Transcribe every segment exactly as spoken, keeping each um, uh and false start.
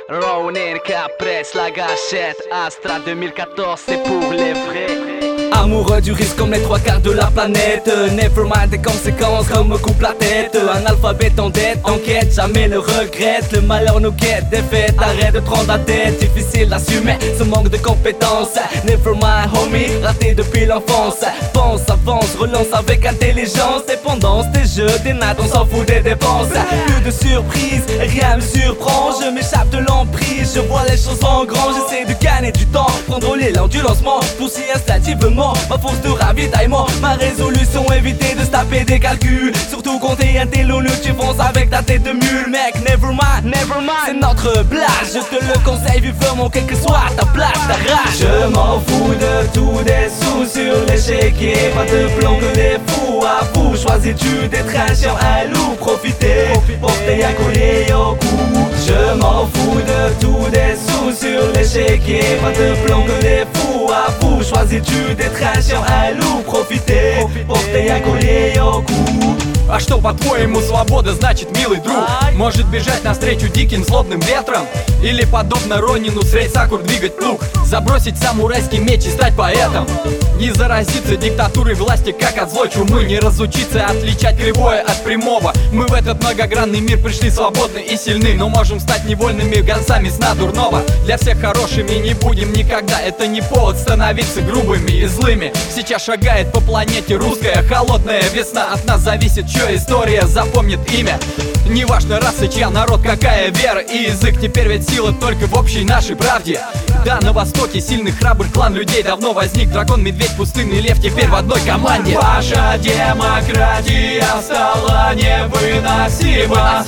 Ronin, Capresse, la gâchette, Astra deux mille quatorze, c'est pour les vrais. Amoureux du risque comme les trois quarts de la planète. Nevermind des conséquences comme me coupe la tête. Un alphabet en dette, enquête, jamais le regrette. Le malheur nous guette, défaite, arrête de prendre la tête. Difficile d'assumer ce manque de compétences. Nevermind homie, raté depuis l'enfance. Pense, avance, relance avec intelligence. Dépendance des jeux, des nattes, on s'en fout des dépenses. Plus de surprise, rien me surprend. Je m'échappe de l'emprise, je vois les choses en grand. J'essaie de gagner du temps, prendre l'élan du lancement. Pour si instinctivement ma force de ravitaillement, ma résolution, éviter de se taper des calculs. Surtout compter un télo, tu fonces avec ta tête de mule. Mec, nevermind, nevermind, c'est notre blast. Je te le conseille vivement, quelle que soit ta place, ta rage. Je m'en fous de tout, des sous sur l'échiquier. Pas de plan que des fous à bout. Choisis-tu d'être un chien, un loup? Profiter, porter un collier au cou. Je m'en fous de tout, des sous sur l'échiquier. Pas de plan que des fous à bout. Choisis-tu d'être un chien, un loup? Profiter, porter un collier au cou. А что, по-твоему, свобода значит, милый друг? Может бежать навстречу диким злобным ветрам? Или, подобно Ронину, с рейсакур двигать плуг? Забросить самурайский меч и стать поэтом? Не заразиться диктатурой власти, как от злой чумы. Не разучиться отличать кривое от прямого. Мы в этот многогранный мир пришли свободны и сильны, но можем стать невольными гонцами сна дурного. Для всех хорошими не будем никогда. Это не повод становиться грубыми и злыми. Сейчас шагает по планете русская холодная весна. От нас зависит, чья история запомнит имя. Неважно раса, чья народ, какая вера и язык. Теперь ведь сила только в общей нашей правде. Да, на востоке сильный храбрый клан людей давно возник. Дракон, медведь, пустынный лев теперь в одной команде. Ваша демократия стала невыносима.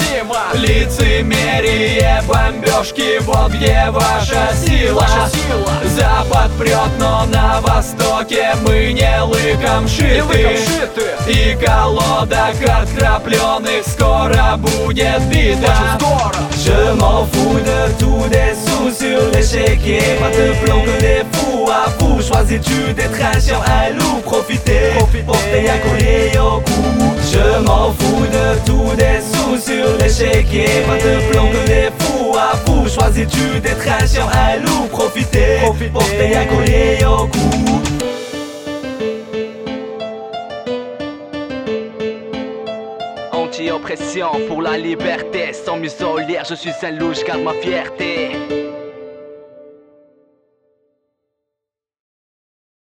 Лицемерие, бомбежки, вот где ваша сила. Ваша сила. Запад прет, но на востоке мы не лыком шиты. Не лыком шиты. И колода карт крапленых скоро будет бита. Je m'en fous de tout, des sous sur l'échiquier. Pas de plan que des fous à bout. Choisis-tu d'être un chien, un loup? Profiter, porter un collier au cou. Je m'en fous de tout, des sous sur l'échiquier. Pas de plan que des fous à bout. Choisis-tu d'être un chien, un loup? Profiter, porter un collier au cou. Anti-oppression pour la liberté. Sans muselière, je suis un loup, je garde ma fierté.